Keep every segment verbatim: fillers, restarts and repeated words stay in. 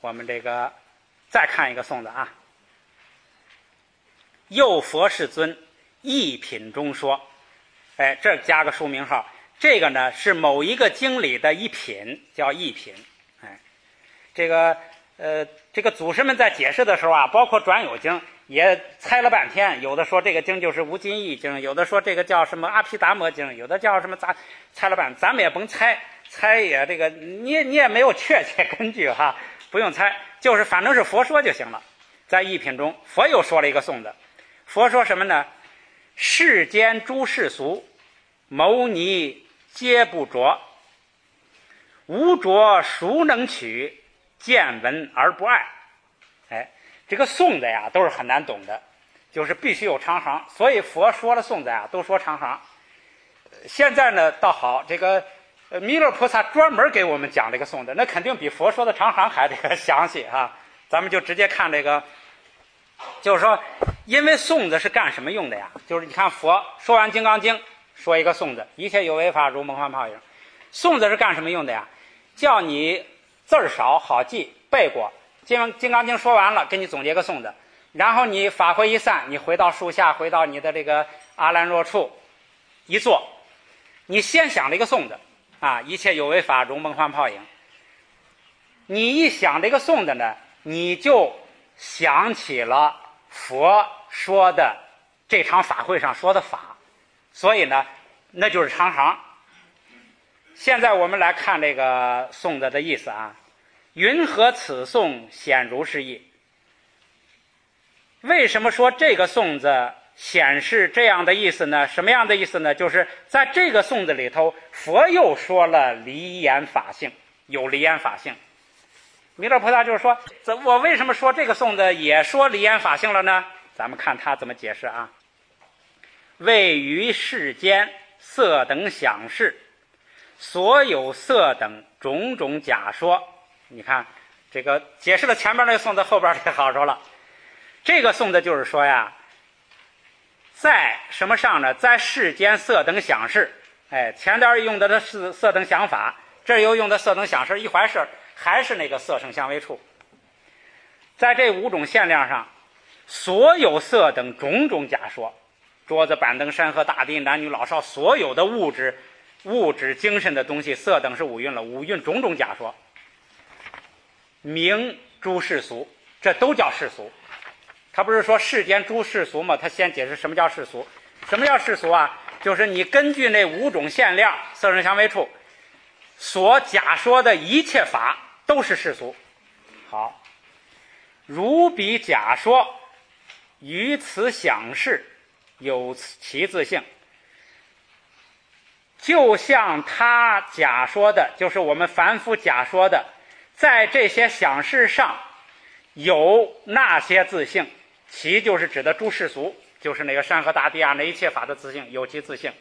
我们这个再看一个颂子啊。又佛世尊一品中说，哎，这加个书名号，这个呢是某一个经里的一品，叫一品。哎，这个呃，这个祖师们在解释的时候啊，包括转有经也猜了半天，有的说这个经就是无尽意经，有的说这个叫什么阿毗达摩经，有的叫什么杂，猜了半天，咱们也甭猜，猜也这个你也你也没有确切根据哈，不用猜，就是反正是佛说就行了。在一品中，佛又说了一个颂子，佛说什么呢？世间诸世俗，牟尼皆不着，无着孰能取？见闻而不爱。哎，这个颂子呀都是很难懂的，就是必须有长行，所以佛说了颂子呀都说长行。现在呢倒好，这个弥勒菩萨专门给我们讲这个颂子，那肯定比佛说的长行还这个详细啊。咱们就直接看这个，就是说因为颂子是干什么用的呀？就是你看佛说完《金刚经》，说一个颂子，一切有为法如梦幻泡影。颂子是干什么用的呀？叫你字儿少好记，背过《金刚经》说完了，给你总结个颂子，然后你法会一散，你回到树下，回到你的这个阿兰若处一坐，你先想这个颂子啊，一切有为法如梦幻泡影。你一想这个颂子呢，你就想起了佛说的这场法会上说的法，所以呢那就是长行。现在我们来看这个颂子的意思啊，云何此颂显如是意？为什么说这个颂子显示这样的意思呢？什么样的意思呢？就是在这个颂子里头，佛又说了离言法性，有离言法性。弥勒菩萨就是说，我为什么说这个颂子也说离言法性了呢？咱们看他怎么解释啊。位于世间色等想事，所有色等种种假说。你看这个解释了前面那个颂子，后边这好说了。这个颂子就是说呀，在什么上呢？在世间色等想事。哎，前边用的是色等想法，这又用的色等想事，一回事，还是那个色声香味触。在这五种限量上，所有色等种种假说，桌子板凳山河大地男女老少，所有的物质物质精神的东西，色等是五蕴了，五蕴种种假说，名诸世俗，这都叫世俗。他不是说世间诸世俗吗？他先解释什么叫世俗。什么叫世俗啊？就是你根据那五种限量色声香味触所假说的一切法都是世俗。好，如彼假说，于此想事有其自性。就像他假说的，就是我们凡夫假说的，在这些想事上有那些自性，其就是指的诸世俗，就是那个山河大地啊，那一切法的自性，有其自性。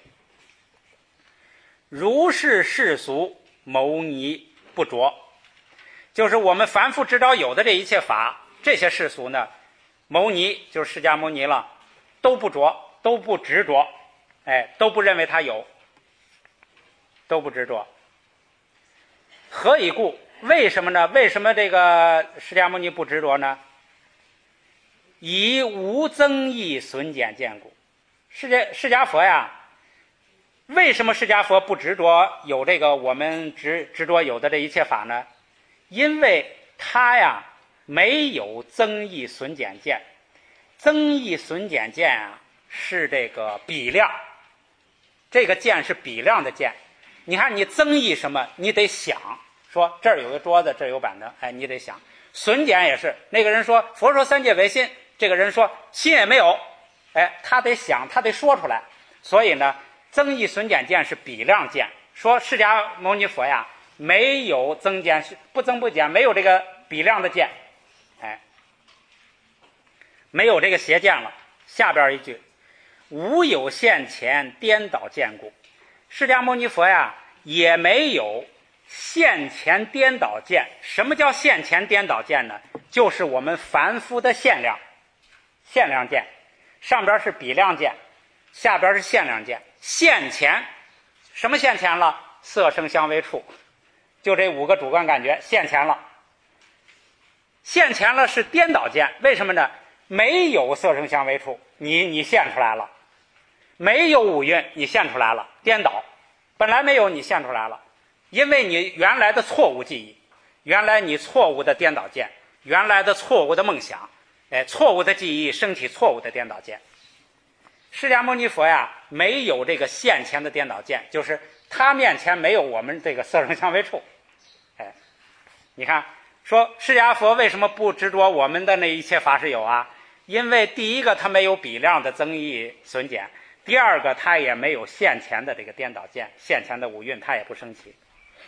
如是世俗，牟尼不着，就是我们凡夫知道有的这一切法，这些世俗呢，牟尼就是释迦牟尼了，都不着，都不执着，哎，都不认为它有，都不执着。何以故？为什么呢？为什么这个释迦牟尼不执着呢？以无增益损减见故。释迦释迦佛呀，为什么释迦佛不执着有这个我们执执着有的这一切法呢？因为他呀没有增益损减见。增益损减见啊是这个比量，这个见是比量的见。你看你增益什么，你得想，说这儿有个桌子，这儿有板凳，哎，你得想。损减也是，那个人说佛说三界唯心，这个人说心也没有，哎，他得想，他得说出来。所以呢，增益损减见是比量见。说释迦牟尼佛呀，没有增减，不增不减，没有这个比量的见，哎，没有这个邪见了。下边一句，无有现前颠倒见故。释迦牟尼佛呀，也没有现前颠倒见。什么叫现前颠倒见呢？就是我们凡夫的限量，限量见，上边是比量见，下边是限量见。现前，什么现前了？色声香味触，就这五个主观感觉现前了。 现前了是颠倒见，为什么呢？没有色声香味触，你你现出来了；没有五蕴，你现出来了，颠倒。本来没有，你现出来了，因为你原来的错误记忆，原来你错误的颠倒见，原来的错误的梦想，哎，错误的记忆升起错误的颠倒见。释迦牟尼佛呀，没有这个现前的颠倒见，就是他面前没有我们这个色声香味触。哎，你看说释迦佛为什么不执着我们的那一切法是有啊？因为第一个他没有比量的增益损减，第二个他也没有现前的这个颠倒见，现前的五蕴他也不生起。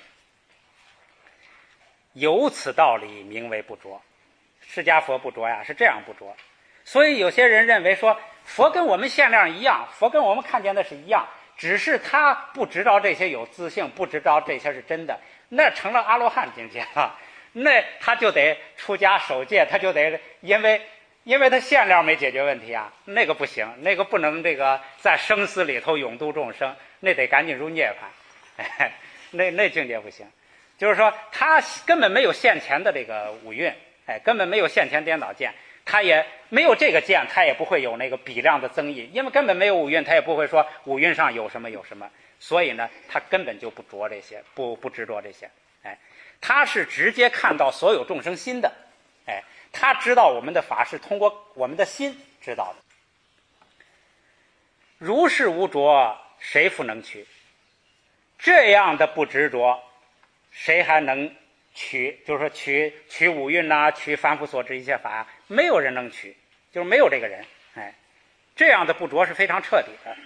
有此道理，名为不着。释迦佛不着呀，是这样不着。所以有些人认为说佛跟我们限量一样，佛跟我们看见的是一样，只是他不知道这些有自性，不知道这些是真的，那成了阿罗汉境界了，那他就得出家守戒，他就得因为因为他限量没解决问题啊，那个不行，那个不能这个在生死里头永度众生，那得赶紧入涅槃，哎，那那境界不行。就是说他根本没有现前的这个五蕴，哎，根本没有现前颠倒见，他也没有这个见，他也不会有那个比量的增益，因为根本没有五蕴，他也不会说五蕴上有什么有什么，所以呢他根本就不着这些，不不执着这些，哎，他是直接看到所有众生心的，哎，他知道我们的法是通过我们的心知道的。如是无着，谁复能取？这样的不执着，谁还能取？就是说取取五蕴呐、啊，取凡夫所知一切法、啊，没有人能取，就是没有这个人。哎，这样的不着是非常彻底的。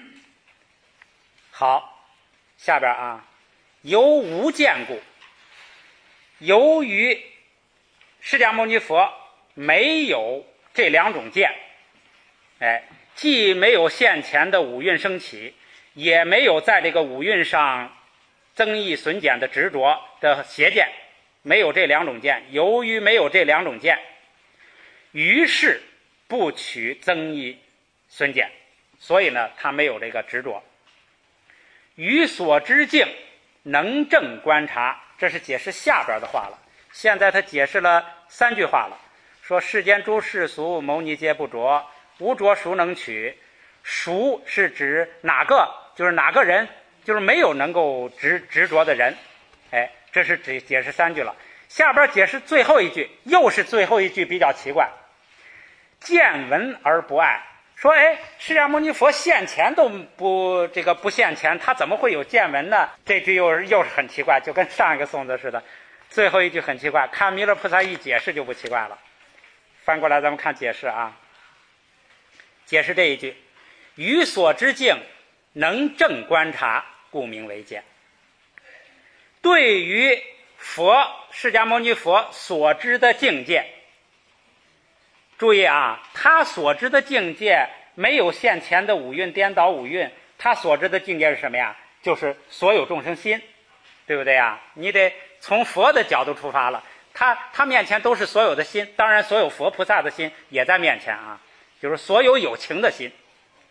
好，下边啊，由无见故，由于释迦牟尼佛没有这两种见，哎，既没有现前的五蕴升起，也没有在这个五蕴上增益损减的执着的邪见，没有这两种见。由于没有这两种见，于是不取增益损减，所以呢，他没有这个执着。于所知境能正观察，这是解释下边的话了。现在他解释了三句话了，说世间诸世俗，牟尼皆不着，无着孰能取？孰是指哪个？就是哪个人？就是没有能够执执着的人。哎，这是解解释三句了。下边解释最后一句，又是最后一句比较奇怪，见闻而不爱。说哎，释迦牟尼佛现前都不这个不现前，他怎么会有见闻呢？这句又是又是很奇怪，就跟上一个颂子似的。最后一句很奇怪，看弥勒菩萨一解释就不奇怪了。翻过来咱们看解释啊，解释这一句，于所知境能正观察，故名为见。对于佛释迦牟尼佛所知的境界，注意啊，他所知的境界没有现前的五蕴颠倒五蕴，他所知的境界是什么呀？就是所有众生心，对不对呀？你得从佛的角度出发了，他他面前都是所有的心，当然所有佛菩萨的心也在面前啊，就是所有有情的心。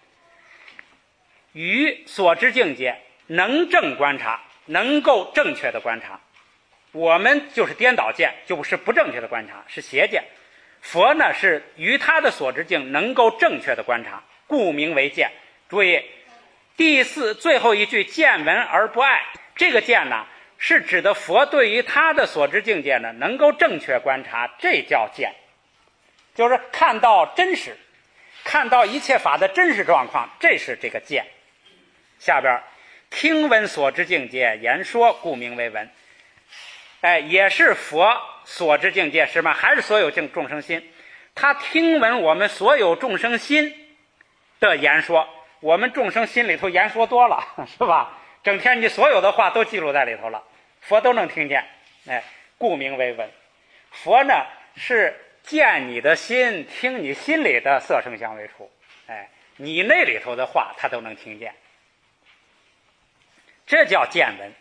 于所知境界能正观察，能够正确的观察。我们就是颠倒见，就是不正确的观察，是邪见。佛呢是于他的所知境能够正确的观察，故名为见。注意第四最后一句，见闻而不爱，这个见呢是指的佛对于他的所知境界呢能够正确观察，这叫见，就是看到真实，看到一切法的真实状况，这是这个见。下边听闻所知境界言说，故名为闻。哎，也是佛所知境界是吗？还是所有众生心？他听闻我们所有众生心的言说，我们众生心里头言说多了，是吧？整天你所有的话都记录在里头了，佛都能听见。哎，故名为闻。佛呢是见你的心，听你心里的色声香味触，哎，你那里头的话他都能听见，这叫见闻。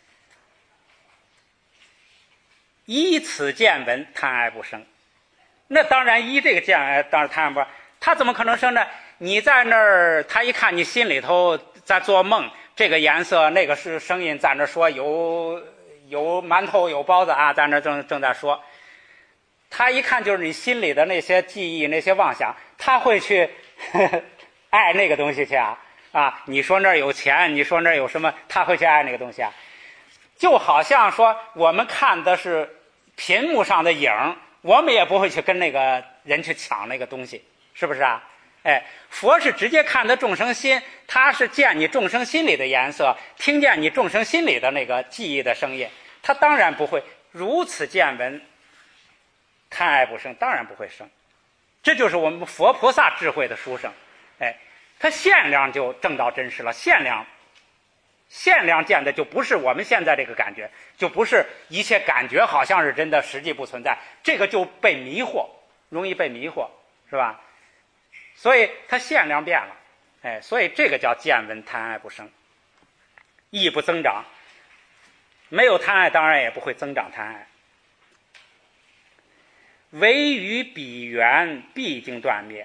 依此见闻，贪爱不生。那当然依这个见闻，当然贪爱不生，他怎么可能生呢？你在那儿，他一看你心里头在做梦，这个颜色那个是声音，在那说有有馒头有包子啊，在那正正在说， 他一看就是你心里的那些记忆、那些妄想，他会去呵呵爱那个东西去啊啊！你说那儿有钱，你说那儿有什么，他会去爱那个东西啊。就好像说我们看的是屏幕上的影，我们也不会去跟那个人去抢那个东西，是不是啊？哎，佛是直接看的众生心，他是见你众生心里的颜色，听见你众生心里的那个记忆的声音，他当然不会如此见闻贪爱不生，当然不会生。这就是我们佛菩萨智慧的殊胜。哎，他限量就证到真实了，限量限量见的就不是我们现在这个感觉，就不是一切感觉好像是真的，实际不存在，这个就被迷惑，容易被迷惑，是吧？所以它限量变了，哎，所以这个叫见闻贪爱不生，亦不增长。没有贪爱，当然也不会增长贪爱。唯于彼缘，毕竟断灭。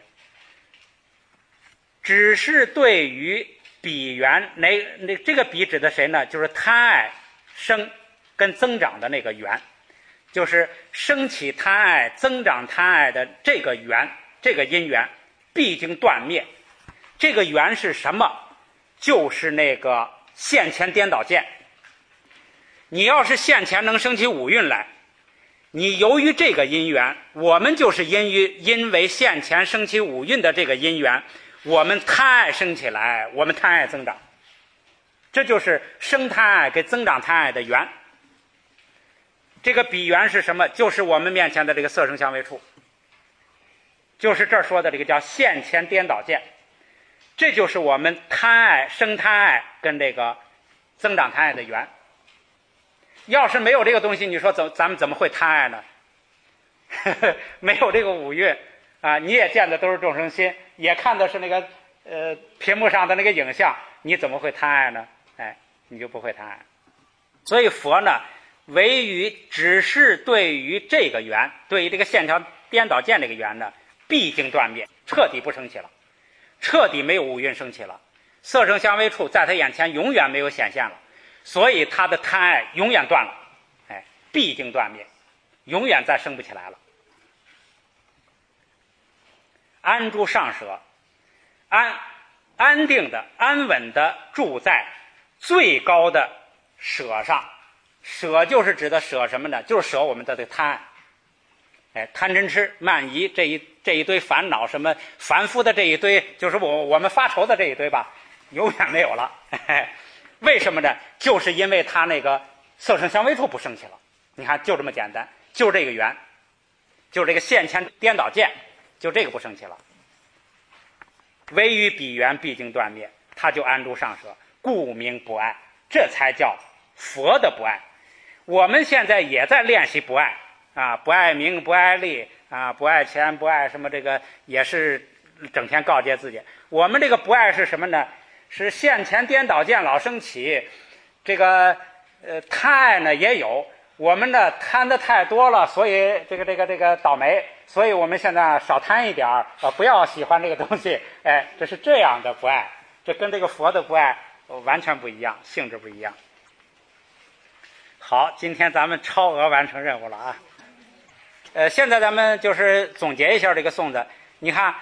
只是对于彼缘，那那这个彼指的谁呢？就是贪爱生跟增长的那个缘，就是升起贪爱、增长贪爱的这个缘，这个因缘毕竟断灭。这个缘是什么？就是那个现前颠倒见。你要是现前能升起五蕴来，你由于这个因缘，我们就是因于因为现前升起五蕴的这个因缘，我们贪爱升起来，我们贪爱增长，这就是生贪爱跟增长贪爱的缘。这个彼缘是什么？就是我们面前的这个色声香味触，就是这儿说的这个叫现前颠倒见，这就是我们贪爱生贪爱跟这个增长贪爱的缘。要是没有这个东西，你说怎咱们怎么会贪爱呢？没有这个五蕴啊，你也见的都是众生心，也看的是那个呃屏幕上的那个影像，你怎么会贪爱呢？哎，你就不会贪爱。所以佛呢，唯于只是对于这个缘，对于这个线条颠倒见这个缘呢，毕竟断灭，彻底不升起了，彻底没有五蕴升起了，色声香味触在他眼前永远没有显现了，所以他的贪爱永远断了，哎，毕竟断灭，永远再升不起来了。安住上舍，安安定的安稳的住在最高的舍上。舍就是指的舍什么呢？就是舍我们的这贪爱，哎，贪嗔痴慢疑这一这一堆烦恼，什么凡夫的这一堆，就是我我们发愁的这一堆吧，永远没有了。为什么呢？就是因为他那个色声香味触不升起了。你看，就这么简单，就这个缘，就这个现前颠倒见，就这个不升起了。唯于彼缘，毕竟断灭，他就安住上舍，故名不爱，这才叫佛的不爱。我们现在也在练习不爱啊，不爱名，不爱利啊，不爱钱，不爱什么，这个也是整天告诫自己。我们这个不爱是什么呢？是现前颠倒见老升起，这个呃贪爱呢也有，我们呢贪的太多了，所以这个这个这个倒霉，所以我们现在少贪一点儿啊，不要喜欢这个东西。哎，这是这样的不爱，这跟这个佛的不爱完全不一样，性质不一样。好，今天咱们超额完成任务了啊！呃，现在咱们就是总结一下这个颂子。你看，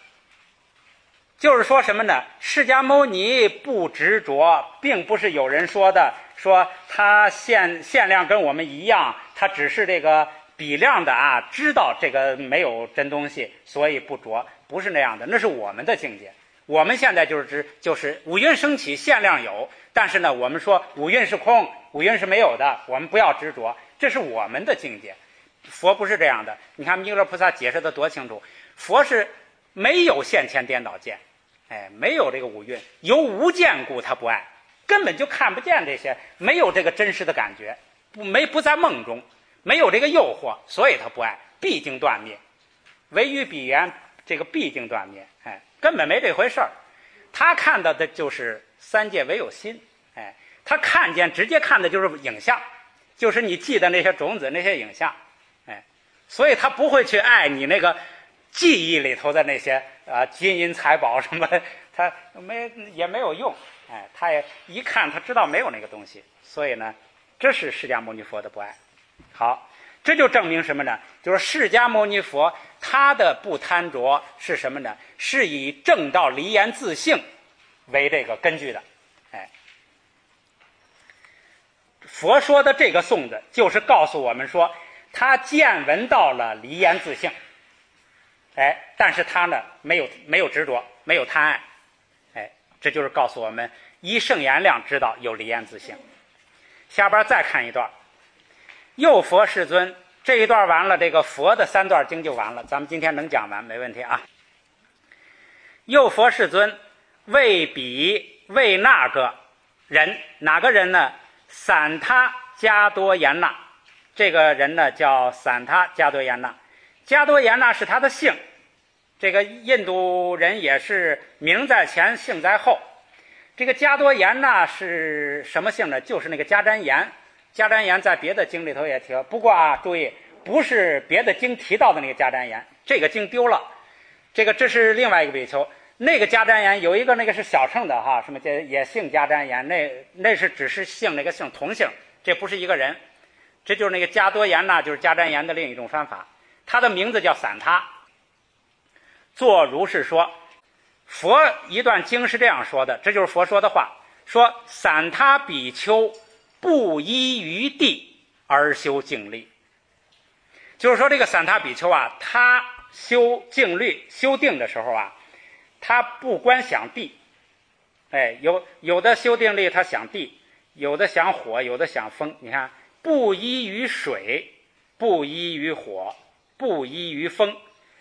就是说什么呢？释迦牟尼不执着，并不是有人说的，说他限限量跟我们一样，他只是这个比量的啊，知道这个没有真东西，所以不着，不是那样的，那是我们的境界。我们现在就是知，就是五蕴升起，限量有，但是呢，我们说五蕴是空，五蕴是没有的，我们不要执着，这是我们的境界。佛不是这样的，你看弥勒菩萨解释的多清楚，佛是没有现前颠倒见，哎，没有这个五蕴，由无见故他不爱，根本就看不见这些，没有这个真实的感觉，不没不在梦中，没有这个诱惑，所以他不爱，毕竟断灭。唯于彼缘，这个毕竟断灭，哎，根本没这回事儿。他看到的就是三界唯有心，哎，他看见直接看的就是影像，就是你记的那些种子那些影像，哎，所以他不会去爱你那个记忆里头的那些啊金银财宝什么，他没也没有用，哎，他也一看他知道没有那个东西，所以呢，这是释迦牟尼佛的不爱。好， 这就证明什么呢？就是释迦牟尼佛他的不贪着是什么呢？是以正道离言自性为这个根据的。哎，佛说的这个颂子就是告诉我们说，他见闻到了离言自性，哎，但是他呢没有没有执着，没有贪爱，哎，这就是告诉我们依圣言量知道有离言自性。下边再看一段，又佛世尊，这一段完了，这个佛的三段经就完了，咱们今天能讲完没问题啊。又佛世尊为彼为那个人，哪个人呢？散他迦多延那，这个人呢叫散他迦多延那，迦多延那是他的姓，这个印度人也是名在前姓在后。这个迦多延那是什么姓呢？就是那个迦旃延。迦旃延在别的经里头也提，不过啊，注意，不是别的经提到的那个迦旃延，这个经丢了。这个这是另外一个比丘，那个迦旃延有一个那个是小乘的哈，什么也姓迦旃延，那那是只是姓那个姓同姓，这不是一个人。这就是那个迦多延那，就是迦旃延的另一种翻法，他的名字叫散他。作如是说，佛一段经是这样说的，这就是佛说的话，说散他比丘不依于地而修静虑。就是说这个散他比丘啊，他修静虑修定的时候啊，他不观想地，哎，有有的修定力他想地，有的想火，有的想风。你看，不依于水，不依于火，不依于风。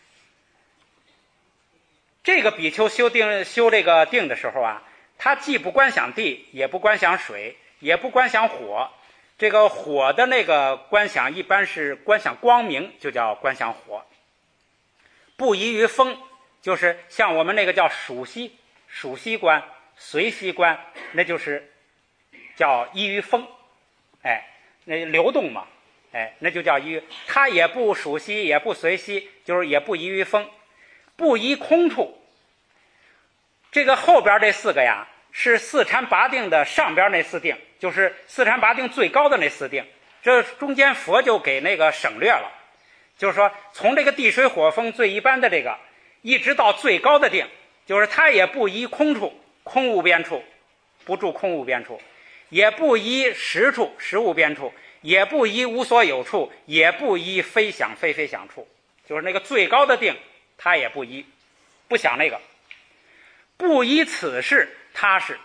这个比丘修定修这个定的时候啊，他既不观想地，也不观想水，也不观想火。这个火的那个观想一般是观想光明，就叫观想火。不依于风，就是像我们那个叫属息，属息观、随息观，那就是叫依于风，哎，那流动嘛，哎，那就叫依于。它也不属息，也不随息，就是也不依于风，不依空处。这个后边这四个呀，是四禅八定的上边那四定，就是四禅八定最高的那四定，这中间佛就给那个省略了。就是说从这个地水火风最一般的这个一直到最高的定，就是它也不依空处，空无边处，不住空无边处，也不依实处，实无边处，也不依无所有处，也不依非想非非想处，就是那个最高的定它也不依，不想那个。不依此事他是，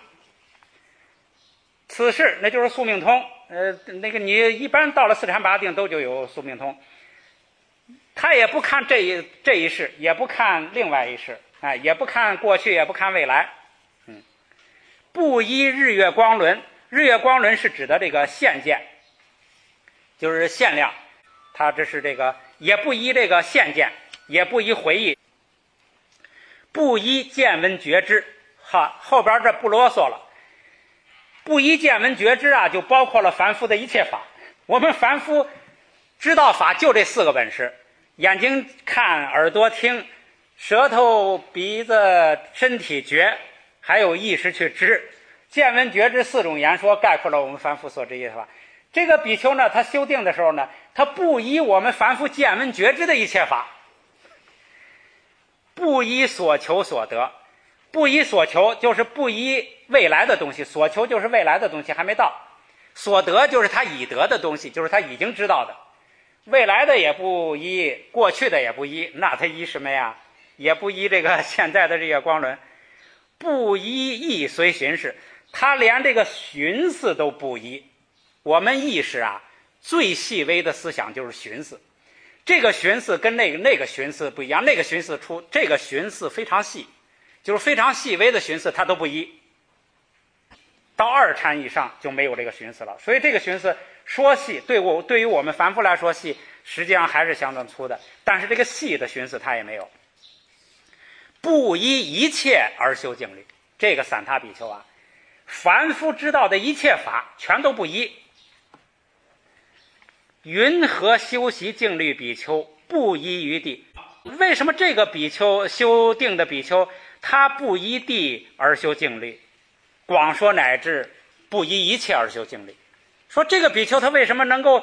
此事那就是宿命通，呃，那个你一般到了四禅八定都就有宿命通。他也不看这一这一世，也不看另外一世，哎，也不看过去，也不看未来。嗯，不依日月光轮，日月光轮是指的这个现见，就是限量。他这是这个也不依这个现见，也不依回忆，不依见闻觉知。哈，后边这不啰嗦了。不依见闻觉知啊，就包括了凡夫的一切法。我们凡夫知道法就这四个本事。眼睛看，耳朵听，舌头鼻子身体觉，还有意识去知，见闻觉知四种言说概括了我们凡夫所知一切法。这个比丘呢，他修定的时候呢，他不依我们凡夫见闻觉知的一切法，不依所求所得。不依所求就是不依未来的东西，所求就是未来的东西还没到，所得就是他已得的东西，就是他已经知道的。未来的也不依，过去的也不依，那他依什么呀？也不依这个现在的这个光轮。不依意随寻事，他连这个寻思都不依。我们意识啊，最细微的思想就是寻思，这个寻思跟那个那个寻思不一样，那个寻思出这个寻思非常细，就是非常细微的寻思他都不依。到二禅以上就没有这个寻思了，所以这个寻思说细，对我对于我们凡夫来说细，实际上还是相当粗的，但是这个细的寻思他也没有。不依一切而修静虑，这个散他比丘啊，凡夫知道的一切法全都不依。云何修习静虑比丘不依于地？为什么这个比丘修定的比丘他不依地而修静虑？广说乃至不依一切而修静虑。说这个比丘他为什么能够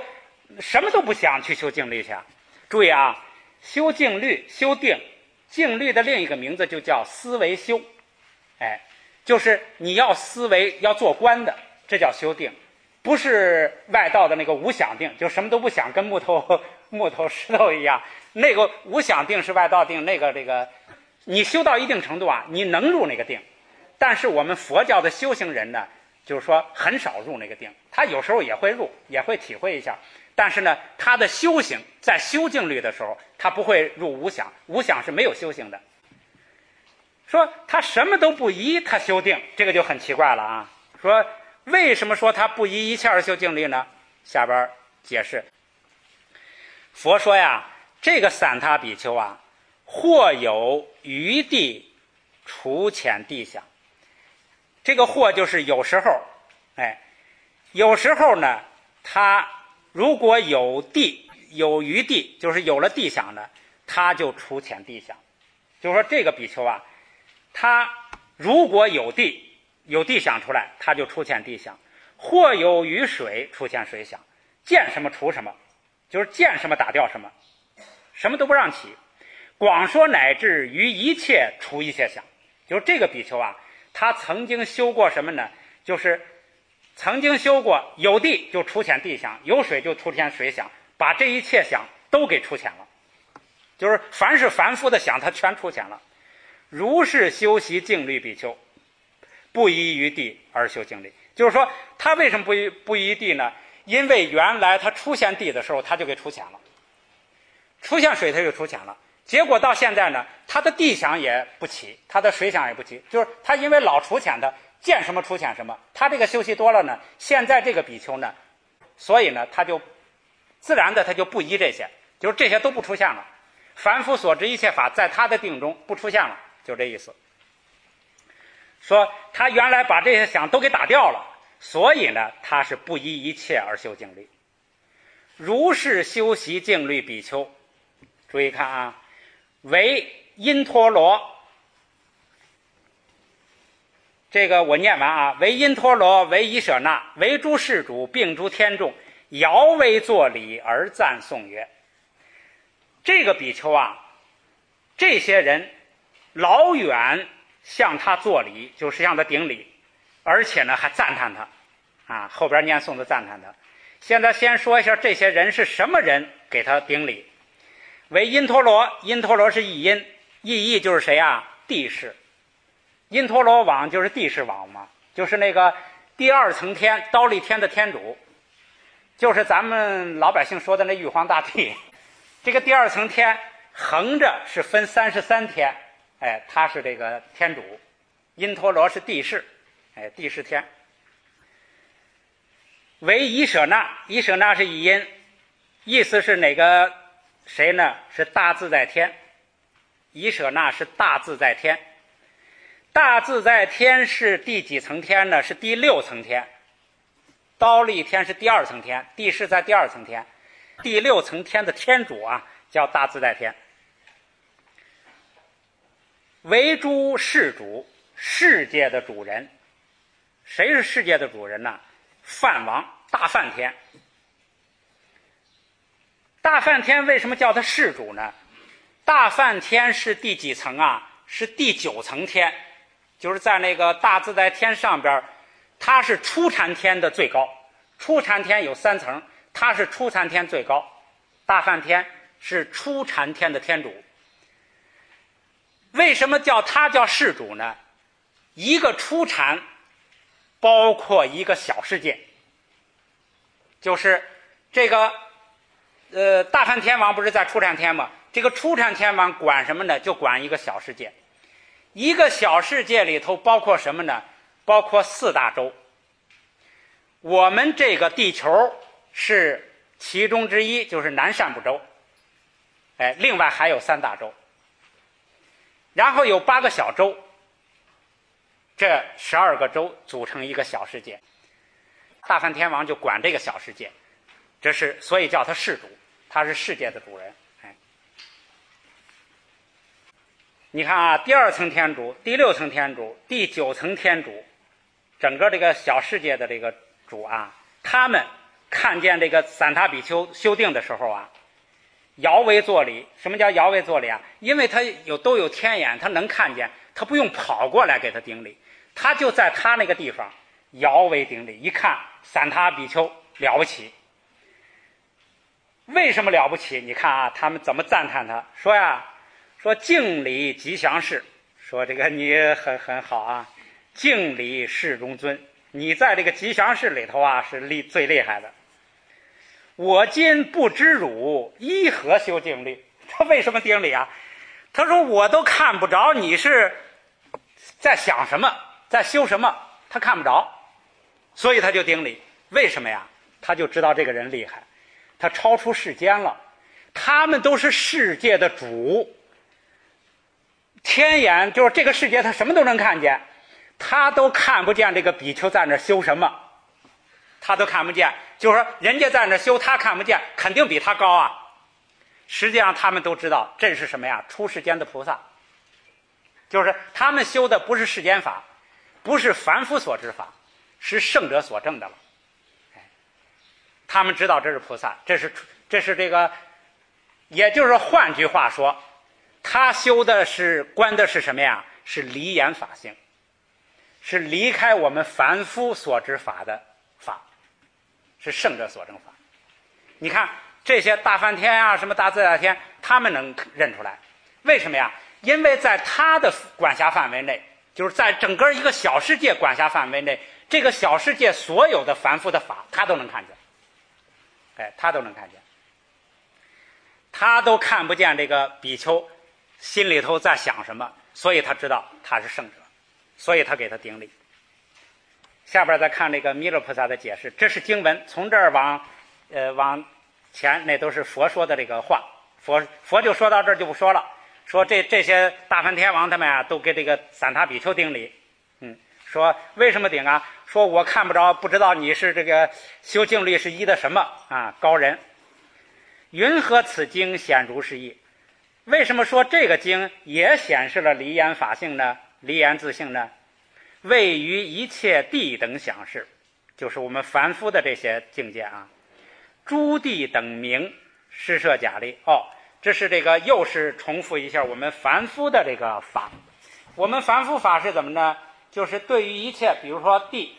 什么都不想去修静虑去。注意啊，修静虑、修定，静虑的另一个名字就叫思维修。哎，就是你要思维，要做观的，这叫修定，不是外道的那个无想定，就什么都不想，跟木头木头石头一样。那个无想定是外道定，那个这个你修到一定程度啊，你能入那个定。但是我们佛教的修行人呢，就是说很少入那个定，他有时候也会入，也会体会一下，但是呢，他的修行在修静虑的时候，他不会入无想，无想是没有修行的。说他什么都不依，他修定，这个就很奇怪了啊。说为什么说他不依一切而修静虑呢？下边解释，佛说呀，这个散他比丘啊，或有余地除浅地想。这个或就是有时候，哎，有时候呢，他如果有地有余地，就是有了地想呢，他就除浅地想。就是说这个比丘啊，他如果有地有地想出来，他就除浅地想；或有余水，除浅水想。见什么除什么，就是见什么打掉什么，什么都不让起。广说乃至于一切除一切想。就是这个比丘啊，他曾经修过什么呢？就是曾经修过有地就除浅地想，有水就除浅水想，把这一切想都给除浅了。就是凡是凡夫的想，他全除浅了。如是修习静虑比丘，不依于地而修静虑。就是说他为什么不依不依地呢？因为原来他出现地的时候他就给除浅了，出现水他就除浅了，结果到现在呢，他的地想也不起，他的水想也不起，就是他因为老除浅的，见什么除浅什么。他这个修习多了呢，现在这个比丘呢，所以呢他就自然的他就不依这些，就是这些都不出现了。凡夫所知一切法在他的定中不出现了，就这意思。说他原来把这些想都给打掉了，所以呢他是不依一切而修静虑。如是修习静虑比丘，注意看啊，为因陀罗，这个我念完啊，为因陀罗，为伊舍那，为诸世主，并诸天众，遥为作礼而赞颂曰。这个比丘啊，这些人老远向他作礼，就是向他顶礼，而且呢还赞叹他啊，后边念诵的赞叹他。现在先说一下这些人是什么人给他顶礼。为因陀罗，因陀罗是意音，意义就是谁啊？地势。因陀罗王就是地势王嘛，就是那个第二层天忉利天的天主，就是咱们老百姓说的那玉皇大帝。这个第二层天横着是分三十三天，哎，他是这个天主，因陀罗是地势，哎，地势天。为伊舍那，伊舍那是意音，意思是哪个谁呢？是大自在天。伊舍那是大自在天。大自在天是第几层天呢？是第六层天。忉利天是第二层天，地势在第二层天。第六层天的天主啊，叫大自在天。为诸世主，世界的主人。谁是世界的主人呢？梵王，大梵天。大梵天为什么叫他世主呢？大梵天是第几层啊？是第九层天，就是在那个大自在天上边，它是初禅天的最高。初禅天有三层，它是初禅天最高。大梵天是初禅天的天主。为什么叫他叫世主呢？一个初禅包括一个小世界，就是这个呃大梵天王不是在初禅天吗？这个初禅天王管什么呢？就管一个小世界。一个小世界里头包括什么呢？包括四大洲。我们这个地球是其中之一，就是南赡部洲，哎，另外还有三大洲，然后有八个小洲，这十二个洲组成一个小世界。大梵天王就管这个小世界，这是所以叫他世主，他是世界的主人。哎，你看啊，第二层天主、第六层天主、第九层天主，整个这个小世界的这个主啊，他们看见这个散他比丘修定的时候啊，遥为坐礼。什么叫遥为坐礼啊？因为他有都有天眼，他能看见，他不用跑过来给他顶礼，他就在他那个地方遥为顶礼。一看散他比丘了不起，为什么了不起？你看啊，他们怎么赞叹他？说呀，说敬礼吉祥事，说这个你很很好啊，敬礼事中尊，你在这个吉祥事里头啊是厉最厉害的。我今不知汝依何修敬礼？他为什么顶礼啊？他说我都看不着你是在想什么，在修什么，他看不着，所以他就顶礼。为什么呀？他就知道这个人厉害，他超出世间了，他们都是世界的主，天眼就是这个世界他什么都能看见，他都看不见这个比丘在那修什么，他都看不见，就是说人家在那修他看不见，肯定比他高啊。实际上他们都知道这是什么呀？出世间的菩萨，就是他们修的不是世间法，不是凡夫所知法，是圣者所证的了。他们知道这是菩萨，这是这是这个，也就是换句话说，他修的是观的是什么呀？是离言法性，是离开我们凡夫所知法的法，是圣者所证法。你看这些大梵天啊，什么大自在天，他们能认出来，为什么呀？因为在他的管辖范围内，就是在整个一个小世界管辖范围内，这个小世界所有的凡夫的法，他都能看见。哎，他都能看见，他都看不见这个比丘心里头在想什么，所以他知道他是圣者，所以他给他顶礼。下边再看这个弥勒菩萨的解释，这是经文，从这儿往呃往前那都是佛说的这个话，佛佛就说到这儿就不说了，说这这些大梵天王他们啊都给这个散他比丘顶礼。嗯，说为什么顶啊？说我看不着，不知道你是这个修净律是依的什么啊高人。云何此经显如是意？为什么说这个经也显示了离言法性呢？离言自性呢？位于一切地等想事，就是我们凡夫的这些境界啊。诸地等名施设假力。哦，这是这个又是重复一下我们凡夫的这个法。我们凡夫法是怎么呢？就是对于一切，比如说地，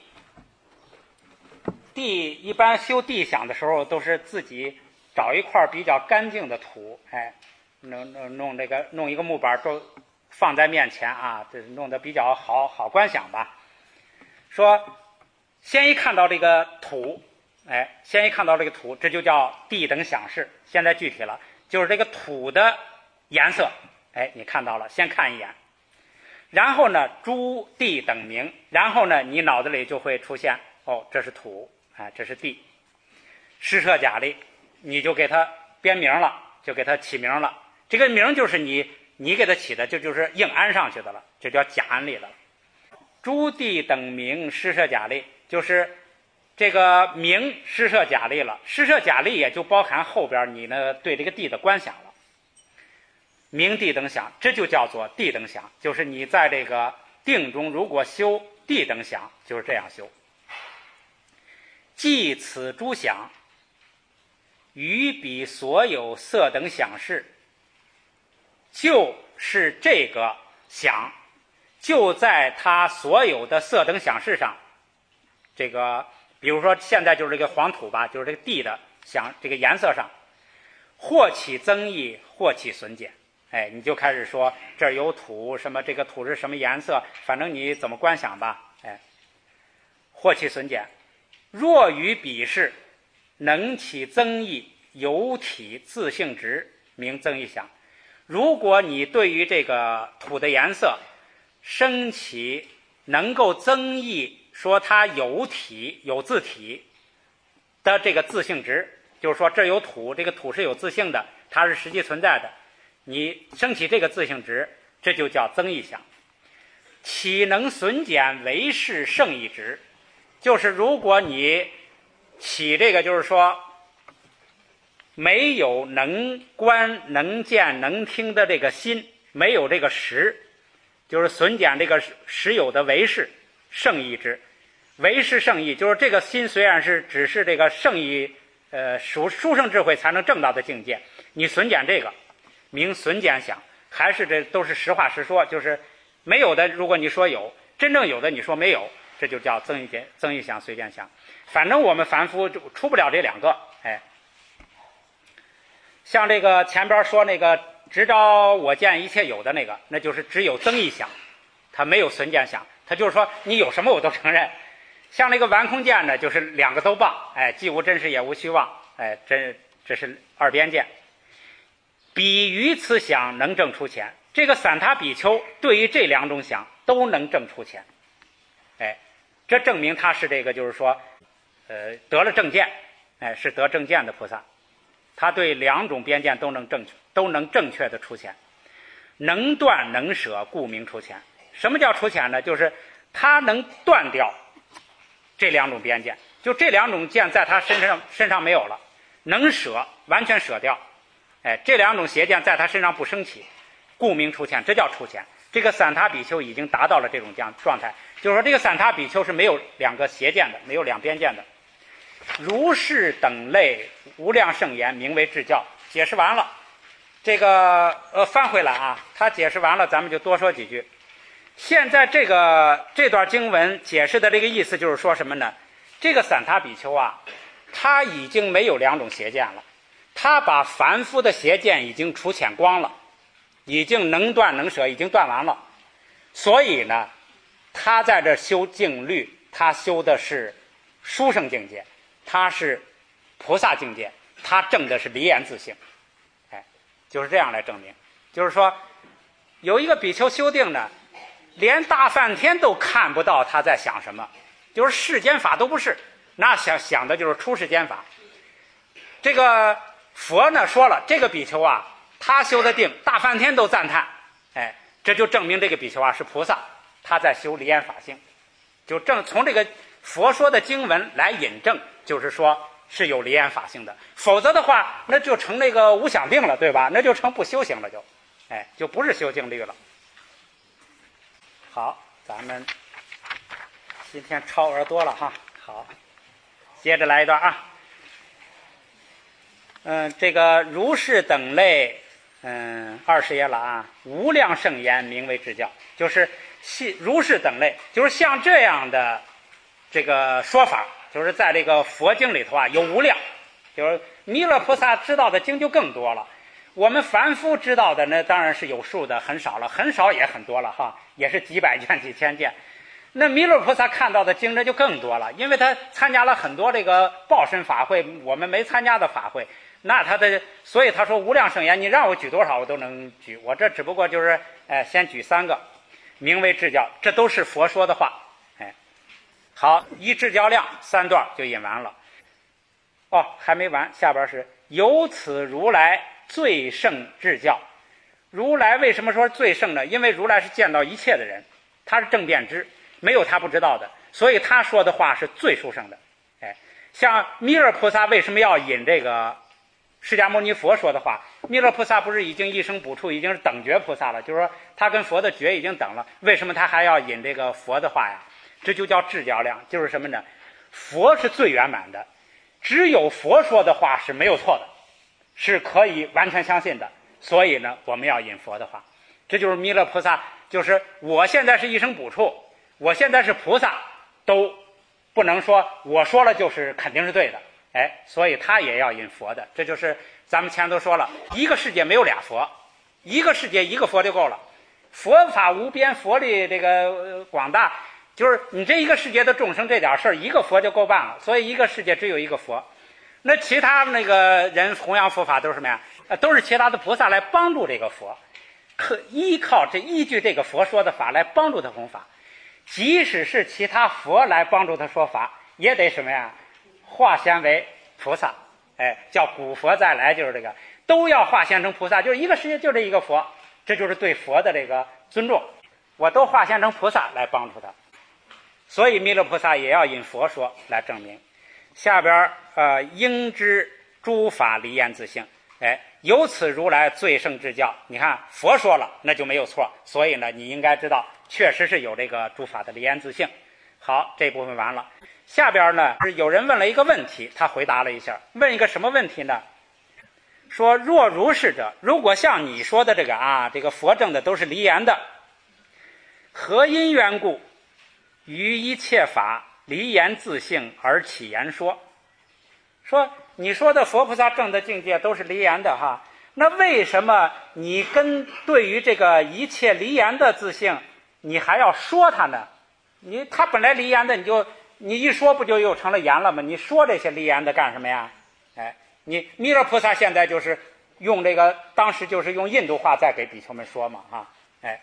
地一般修地想的时候，都是自己找一块比较干净的土，哎，弄弄弄这个弄一个木板都放在面前啊，这弄得比较好好观想吧。说先一看到这个土，哎，先一看到这个土，这就叫地等想事。现在具体了，就是这个土的颜色，哎，你看到了，先看一眼。然后呢，诸地等名，然后呢，你脑子里就会出现，哦，这是土，哎，这是地。施设假力，你就给它编名了，就给它起名了。这个名就是你你给它起的，这就是硬安上去的了，这叫假安力了。诸地等名施设假力，就是这个名施设假力了。施设假力也就包含后边你呢对这个地的观想了。明地等想，这就叫做地等想，就是你在这个定中如果修地等想，就是这样修。即此诸想于彼所有色等想事，就是这个想就在他所有的色等想事上。这个比如说现在就是这个黄土吧，就是这个地的想这个颜色上，或起增益，或起损减。哎，你就开始说这儿有土，什么这个土是什么颜色，反正你怎么观想吧。哎，或起损减，若于彼事能起增益，有体自性质，名增益想。如果你对于这个土的颜色升起能够增益，说它有体有自体的这个自性质，就是说这有土，这个土是有自性的，它是实际存在的，你升起这个自性质，这就叫增益想。岂能损减为是圣益值？就是如果你起这个，就是说没有能观能见能听的这个心，没有这个识，就是损减这个实有的为是圣益值。 唯是圣意，就是这个心虽然是只是这个圣意，呃，殊殊胜智慧才能证到的境界，你损减这个，名损减想，还是这都是实话实说，就是没有的，如果你说有，真正有的你说没有，这就叫增一减增一想随减想。反正我们凡夫就出不了这两个，哎，像这个前边说那个直照我见一切有的那个，那就是只有增一想，它没有损减想，它就是说你有什么我都承认。像那个完空见呢，就是两个都棒，哎，既无真实也无虚妄，哎，这这是二边见。比于此想能证出前，这个散他比丘对于这两种想都能证出前，哎，这证明他是这个就是说，呃，得了正见，哎，是得正见的菩萨，他对两种边见都能正都能正确的出前，能断能舍，故名出前。什么叫出前呢？就是他能断掉这两种边见，就这两种见在他身上身上没有了，能舍，完全舍掉，哎，这两种邪见在他身上不升起，故名出前，这叫出前。这个散他比丘已经达到了这种这样状态，就是说这个散他比丘是没有两个邪见的，没有两边见的。如是等类无量圣言，名为智教。解释完了，这个呃翻回来啊，他解释完了，咱们就多说几句。现在这个这段经文解释的这个意思就是说什么呢？这个散他比丘啊，他已经没有两种邪见了，他把凡夫的邪见已经除遣光了，已经能断能舍，已经断完了。所以呢，他在这修净律，他修的是殊胜境界，他是菩萨境界，他证的是离言自性，哎，就是这样来证明。就是说，有一个比丘修定呢，连大梵天都看不到他在想什么，就是世间法都不是，那想想的就是出世间法。这个佛呢说了，这个比丘啊，他修的定，大梵天都赞叹，哎，这就证明这个比丘啊是菩萨，他在修离言法性，就正从这个佛说的经文来引证，就是说是有离言法性的，否则的话，那就成那个无想定了，对吧？那就成不修行了，就，哎，就不是修净律了。好，咱们今天超额多了哈。好，接着来一段啊。嗯，这个如是等类，嗯，二十页了啊。无量圣言，名为智教，就是如是等类，就是像这样的这个说法，就是在这个佛经里头啊有无量，就是弥勒菩萨知道的经就更多了。我们凡夫知道的呢，当然是有数的，很少了，很少也很多了哈，也是几百卷、几千卷。那弥勒菩萨看到的经这就更多了，因为他参加了很多这个报身法会，我们没参加的法会，那他的，所以他说无量圣言，你让我举多少我都能举，我这只不过就是，哎，先举三个，名为智教，这都是佛说的话，哎，好，一智教量三段就引完了。哦，还没完，下边是由此如来最胜智教。如来为什么说最胜呢？因为如来是见到一切的人，他是正遍知，没有他不知道的，所以他说的话是最殊胜的。哎，像弥勒菩萨为什么要引这个释迦牟尼佛说的话？弥勒菩萨不是已经一生补处，已经是等觉菩萨了，就是说他跟佛的觉已经等了，为什么他还要引这个佛的话呀？这就叫智教量，就是什么呢？佛是最圆满的，只有佛说的话是没有错的，是可以完全相信的，所以呢，我们要引佛的话。这就是弥勒菩萨，就是我现在是一生补处，我现在是菩萨，都不能说我说了就是肯定是对的，哎，所以他也要引佛的。这就是咱们前都说了，一个世界没有俩佛，一个世界一个佛就够了。佛法无边，佛力这个广大，就是你这一个世界的众生这点事儿，一个佛就够办了。所以一个世界只有一个佛。那其他那个人弘扬佛法都是什么呀？呃，都是其他的菩萨来帮助这个佛，可依靠这依据这个佛说的法来帮助他弘法。即使是其他佛来帮助他说法，也得什么呀？化现为菩萨，哎，叫古佛再来，就是这个，都要化现成菩萨，就是一个世界就这一个佛，这就是对佛的这个尊重。我都化现成菩萨来帮助他，所以弥勒菩萨也要引佛说来证明。下边呃，应知诸法离言自性，哎，由此如来最胜智教。你看佛说了，那就没有错，所以呢，你应该知道，确实是有这个诸法的离言自性。 好，这部分完了。下边呢是有人问了一个问题，他回答了一下。问一个什么问题呢？说若如是者，如果像你说的这个啊，这个佛证的都是离言的，何因缘故于一切法离言自性而起言说？说你说的佛菩萨证的境界都是离言的哈，那为什么你跟对于这个一切离言的自性，你还要说它呢？你他本来离言的，你就你一说不就又成了言了吗？你说这些离言的干什么呀？哎，你弥勒菩萨现在就是用这个，当时就是用印度话再给比丘们说嘛啊，哎，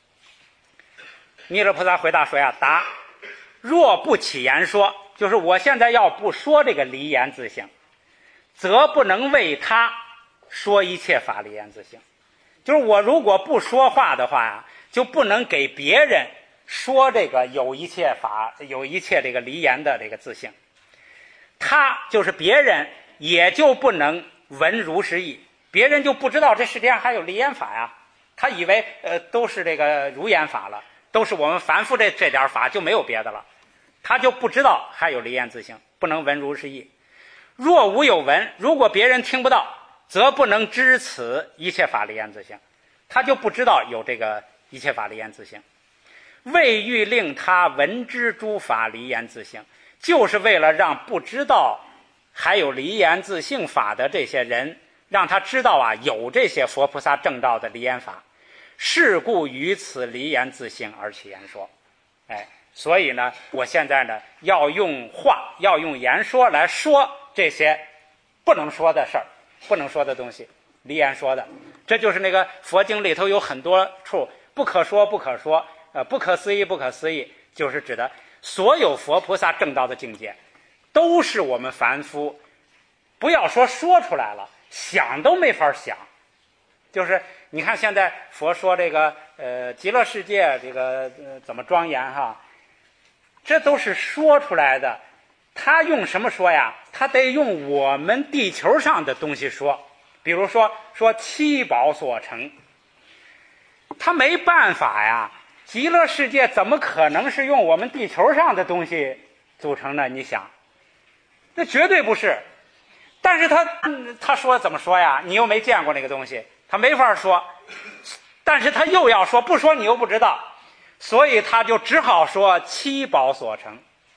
弥勒菩萨回答说呀，答若不起言说，就是我现在要不说这个离言自性，则不能为他说一切法离言自性。就是我如果不说话的话呀，就不能给别人说这个有一切法有一切这个离言的这个自性，他就是别人也就不能闻如是义，别人就不知道这世界上还有离言法呀，他以为呃都是这个如言法了，都是我们凡夫这这点法，就没有别的了，他就不知道还有离言自性，不能闻如是义。若无有闻，如果别人听不到，则不能知此一切法离言自性，他就不知道有这个一切法离言自性。为欲令他闻知诸法离言自性，就是为了让不知道还有离言自性法的这些人，让他知道啊有这些佛菩萨正道的离言法，是故于此离言自性而起言说。哎，所以呢，我现在呢要用话，要用言说来说这些不能说的事儿，不能说的东西，离言说的。这就是那个佛经里头有很多处不可说不可说，呃，不可思议不可思议，就是指的所有佛菩萨正道的境界，都是我们凡夫不要说说出来了，想都没法想。就是你看现在佛说这个呃极乐世界这个、呃、怎么庄严哈，这都是说出来的。他用什么说呀？他得用我们地球上的东西说，比如说说七宝所成，他没办法呀。极乐世界怎么可能是用我们地球上的东西组成呢？你想，那绝对不是。但是他他说怎么说呀？你又没见过那个东西，他没法说。但是他又要说，不说你又不知道，所以他就只好说七宝所成。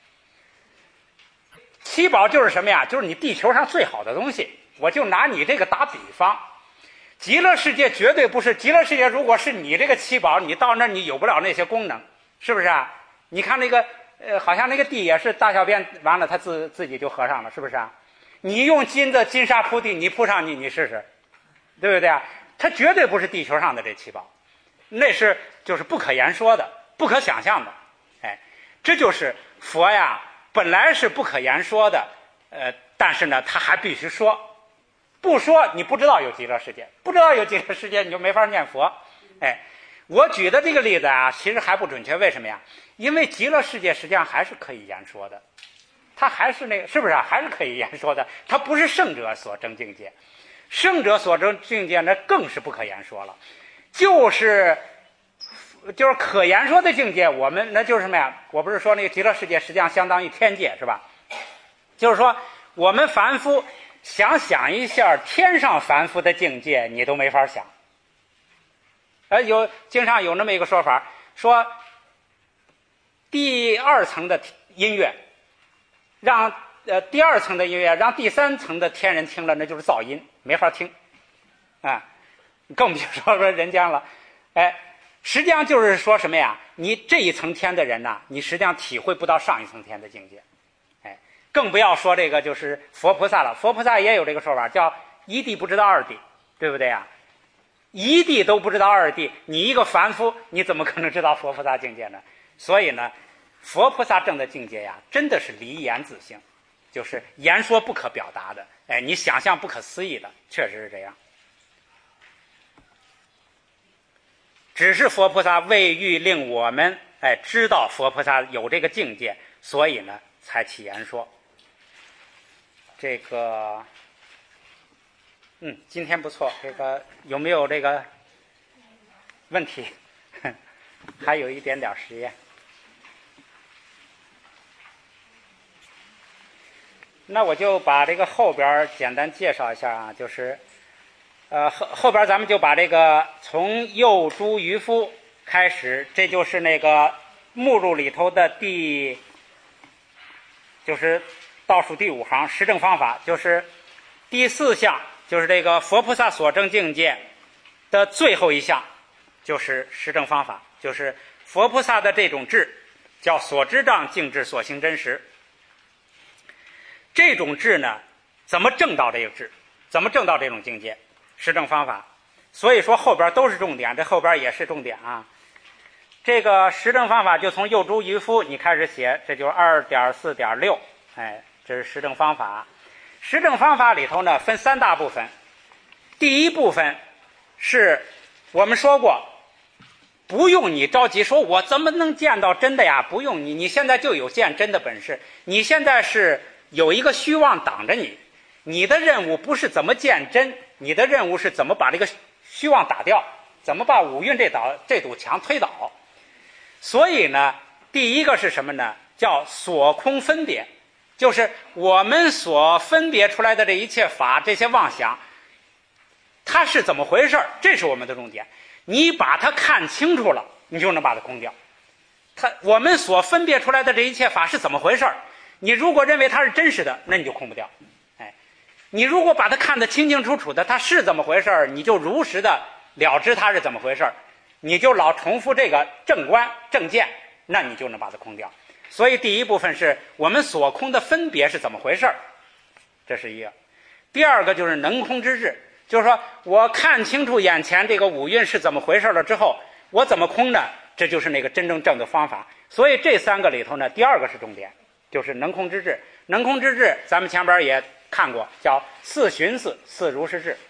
七宝就是什么呀？就是你地球上最好的东西。我就拿你这个打比方，极乐世界绝对不是。极乐世界如果是你这个七宝，你到那儿你有不了那些功能，是不是啊？你看那个呃，好像那个地也是大小便完了，它自自己就合上了，是不是啊？你用金子金沙铺地，你铺上你你试试，对不对啊？它绝对不是地球上的这七宝，那是就是不可言说的，不可想象的。哎，这就是佛呀，本来是不可言说的，呃，但是呢，他还必须说。不说你不知道有极乐世界，不知道有极乐世界你就没法念佛。哎，我举的这个例子啊，其实还不准确。为什么呀？因为极乐世界实际上还是可以言说的，它还是那个是不是啊？还是可以言说的，它不是圣者所证境界。圣者所证境界那更是不可言说了，就是就是可言说的境界。我们那就是什么呀？我不是说那个极乐世界实际上相当于天界是吧？就是说我们凡夫想想一下天上凡夫的境界，你都没法想。呃，有经常有那么一个说法，说第二层的音乐，让呃第二层的音乐让第三层的天人听了，那就是噪音，没法听，啊，更别说说人间了。哎，实际上就是说什么呀？你这一层天的人呐、啊，你实际上体会不到上一层天的境界。更不要说这个就是佛菩萨了，佛菩萨也有这个说法，叫一地不知道二地，对不对呀？一地都不知道二地，你一个凡夫，你怎么可能知道佛菩萨境界呢？所以呢，佛菩萨证的境界呀，真的是离言自性，就是言说不可表达的，哎，你想象不可思议的，确实是这样。只是佛菩萨为欲令我们哎知道佛菩萨有这个境界，所以呢才起言说。这个，嗯，今天不错。这个有没有这个问题？还有一点点时间。 那我就把这个后边简单介绍一下啊，就是，呃后后边咱们就把这个从右诸渔夫开始，这就是那个目录里头的第，就是倒数第五行实证方法，就是第四项，就是这个佛菩萨所证境界的最后一项，就是实证方法，就是佛菩萨的这种智叫所知障境智所行真实。这种智呢，怎么证到这个智？怎么证到这种境界？实证方法。所以说后边都是重点，这后边也是重点啊。这个实证方法就从右诸渔夫你开始写，这就是 二点四点六， 哎，这是实证方法。实证方法里头呢分三大部分。第一部分是我们说过，不用你着急说我怎么能见到真的呀，不用你，你现在就有见真的本事，你现在是有一个虚妄挡着你，你的任务不是怎么见真，你的任务是怎么把这个虚妄打掉，怎么把五蕴这倒这堵墙推倒。所以呢，第一个是什么呢？叫所空分别，就是我们所分别出来的这一切法，这些妄想，它是怎么回事，这是我们的重点。你把它看清楚了，你就能把它空掉。它我们所分别出来的这一切法是怎么回事，你如果认为它是真实的，那你就空不掉。哎，你如果把它看得清清楚楚的，它是怎么回事，你就如实的了知它是怎么回事，你就老重复这个正观正见，那你就能把它空掉。所以第一部分是我们所空的分别是怎么回事，这是一个。第二个就是能空之智，就是说我看清楚眼前这个五蕴是怎么回事了之后，我怎么空呢？这就是那个真正正的方法。所以这三个里头呢，第二个是重点，就是能空之智。能空之智咱们前边也看过，叫四寻思四如实智。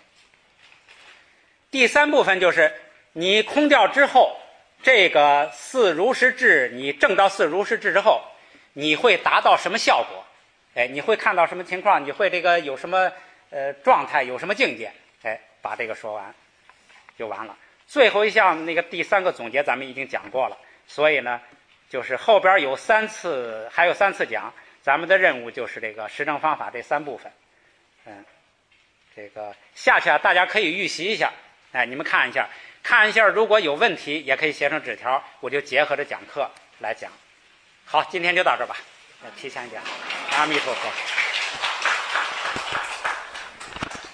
第三部分就是你空掉之后，这个四如实智，你证到四如实智之后，你会达到什么效果？哎，你会看到什么情况？你会这个有什么呃状态？有什么境界？哎，把这个说完就完了。最后一项那个第三个总结咱们已经讲过了，所以呢，就是后边有三次，还有三次讲，咱们的任务就是这个实证方法这三部分。嗯，这个下去啊，大家可以预习一下，哎，你们看一下，看一下，如果有问题也可以写成纸条，我就结合着讲课来讲。好，今天就到这儿吧，提前讲，阿弥陀佛。